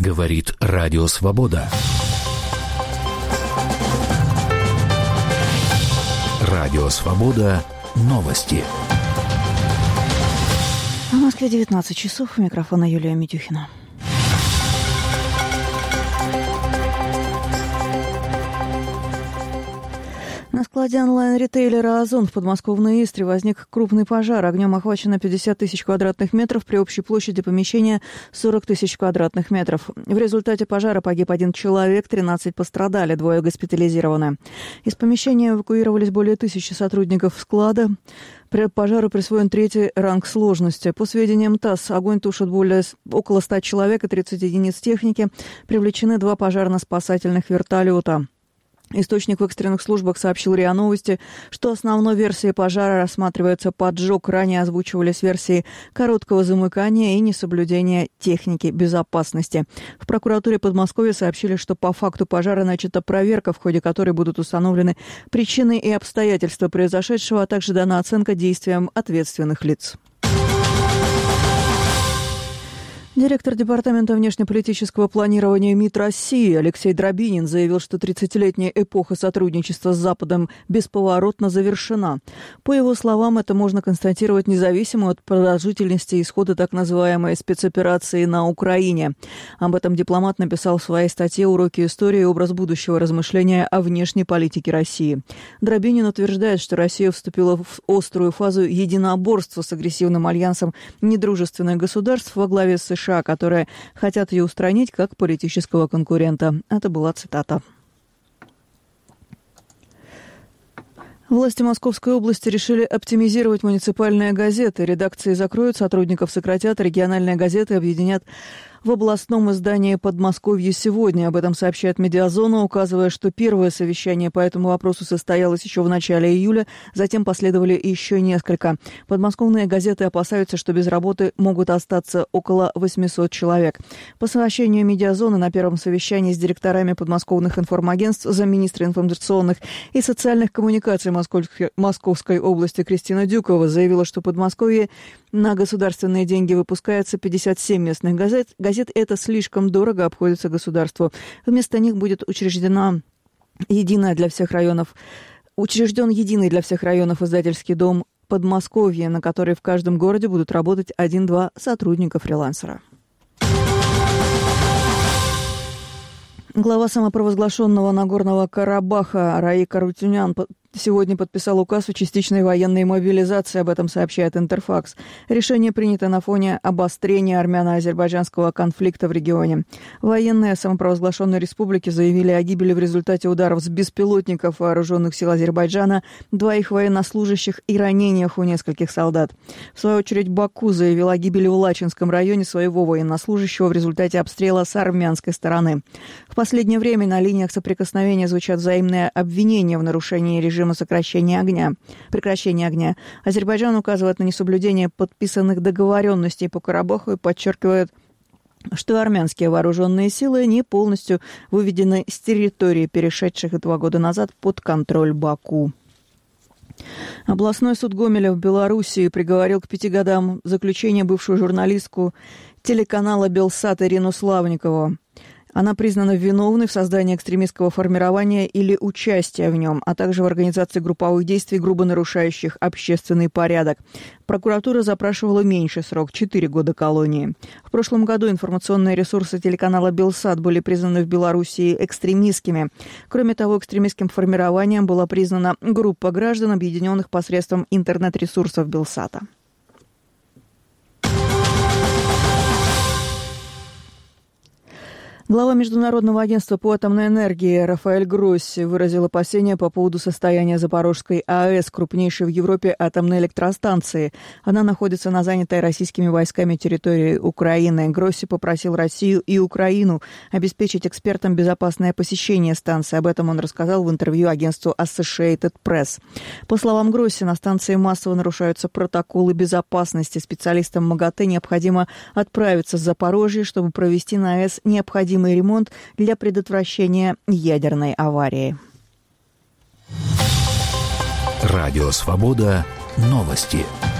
Говорит Радио Свобода. Радио Свобода. Новости. В Москве 19 часов. У микрофона Юлия Митюхина. На складе онлайн-ритейлера «Озон» в подмосковной Истре возник крупный пожар. Огнем охвачено 50 тысяч квадратных метров при общей площади помещения 40 тысяч квадратных метров. В результате пожара погиб 1 человек, 13 пострадали, 2 госпитализированы. Из помещения эвакуировались более 1000 сотрудников склада. Пожару присвоен 3-й ранг сложности. По сведениям ТАСС, огонь тушит около 100 человек и 30 единиц техники. Привлечены 2 пожарно-спасательных вертолета. Источник в экстренных службах сообщил РИА Новости, что основной версией пожара рассматривается поджог. Ранее озвучивались версии короткого замыкания и несоблюдения техники безопасности. В прокуратуре Подмосковья сообщили, что по факту пожара начата проверка, в ходе которой будут установлены причины и обстоятельства произошедшего, а также дана оценка действиям ответственных лиц. Директор Департамента внешнеполитического планирования МИД России Алексей Дробинин заявил, что 30-летняя эпоха сотрудничества с Западом бесповоротно завершена. По его словам, это можно констатировать независимо от продолжительности исхода так называемой спецоперации на Украине. Об этом дипломат написал в своей статье «Уроки истории и образ будущего. Размышления о внешней политике России». Дробинин утверждает, что Россия вступила в острую фазу единоборства с агрессивным альянсом недружественных государств во главе с США, которые хотят ее устранить как политического конкурента. Это была цитата. Власти Московской области решили оптимизировать муниципальные газеты. Редакции закроют, сотрудников сократят, региональные газеты объединят в областном издании «Подмосковье сегодня». Об этом сообщает «Медиазона», указывая, что первое совещание по этому вопросу состоялось еще в начале июля, затем последовали еще несколько. Подмосковные газеты опасаются, что без работы могут остаться около 800 человек. По сообщению «Медиазоны» на первом совещании с директорами подмосковных информагентств замминистра информационных и социальных коммуникаций Московской области Кристина Дюкова заявила, что в Подмосковье на государственные деньги выпускается 57 местных газет. Это слишком дорого обходится государству. Вместо них будет учрежден единый для всех районов издательский дом Подмосковья, на который в каждом городе будут работать 1-2 сотрудника-фрилансера. Глава самопровозглашенного Нагорного Карабаха Раик Арутюнян сегодня подписал указ о частичной военной мобилизации, об этом сообщает Интерфакс. Решение принято на фоне обострения армяно-азербайджанского конфликта в регионе. Военные самопровозглашенной республики заявили о гибели в результате ударов с беспилотников вооруженных сил Азербайджана, 2 их военнослужащих и ранениях у нескольких солдат. В свою очередь Баку заявил о гибели в Лачинском районе своего военнослужащего в результате обстрела с армянской стороны. В последнее время на линиях соприкосновения звучат взаимные обвинения в нарушении режима прекращения огня. Азербайджан указывает на несоблюдение подписанных договоренностей по Карабаху и подчеркивает, что армянские вооруженные силы не полностью выведены с территории, перешедших 2 года назад под контроль Баку. Областной суд Гомеля в Белоруссии приговорил к 5 годам заключения бывшую журналистку телеканала «Белсат» Ирину Славникову. Она признана виновной в создании экстремистского формирования или участия в нем, а также в организации групповых действий, грубо нарушающих общественный порядок. Прокуратура запрашивала меньший срок – 4 года колонии. В прошлом году информационные ресурсы телеканала «Белсат» были признаны в Белоруссии экстремистскими. Кроме того, экстремистским формированием была признана группа граждан, объединенных посредством интернет-ресурсов «Белсата». Глава Международного агентства по атомной энергии Рафаэль Гросси выразил опасения по поводу состояния Запорожской АЭС, крупнейшей в Европе атомной электростанции. Она находится на занятой российскими войсками территории Украины. Гросси попросил Россию и Украину обеспечить экспертам безопасное посещение станции. Об этом он рассказал в интервью агентству Associated Press. По словам Гросси, на станции массово нарушаются протоколы безопасности. Специалистам МАГАТЭ необходимо отправиться в Запорожье, чтобы провести на АЭС необходимый ремонт для предотвращения ядерной аварии. Радио Свобода. Новости.